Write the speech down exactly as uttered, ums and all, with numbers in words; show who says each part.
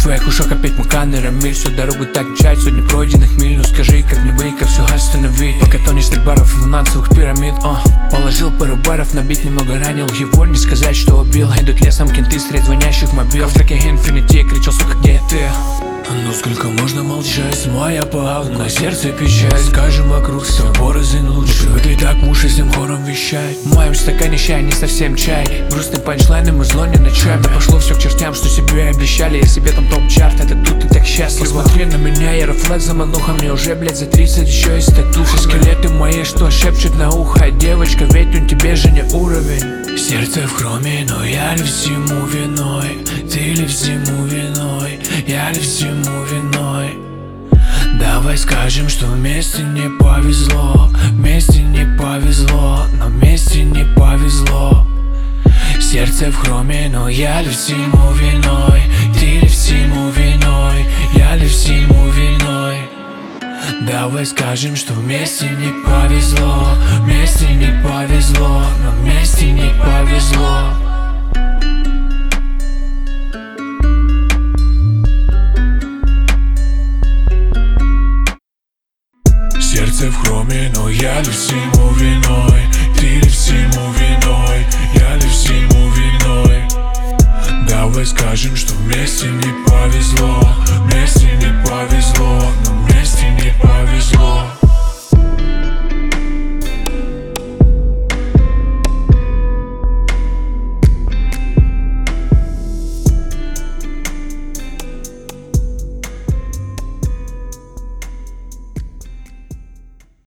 Speaker 1: твоих ушах опять муканы рамиль. Всю дорогу так мчать, сотни пройденных миль. Ну скажи, как мне быть, как все остановить, пока тонешь так баров финансовых пирамид. О, положил пару баров, набить немного ранил его. Не сказать, что убил. Идут лесом кенты средь звонящих мобил. В треке Infinity кричал, сука, где ты? Ну сколько можно молчать, моя пауз, на сердце печаль. Скажем вокруг все порознь лучше. Привыкли так муж и всем хором вещать. В моем стакане чай, не совсем чай. Грустный панчлайн, и мы зло не ночуем. Да пошло все к чертям, что себе обещали. Я себе там топ-чарт, это тут ты так счастлив. Посмотри на меня, я рефлекс за мануха. Мне уже, блядь, за тридцать, еще есть татуши. Скелеты мои, что шепчут на ухо. Девочка, ведь он тебе же не уровень. Сердце в хроме, но я ли всему виной? Ты ли всему виной? Я ли всему виной? Давай скажем, что вместе не повезло. Вместе не повезло, но вместе не повезло. Сердце в хроме, но я ли всему виной? Ты ли всему виной? Я ли всему виной? Давай скажем, что вместе не повезло. Вместе не повезло, но вместе не повезло. Сердце в хроме, но я ли всему виной? Ты ли всему виной? Я ли всему виной? Давай скажем, что вместе не повезло. Вместе не повезло, но вместе не повезло.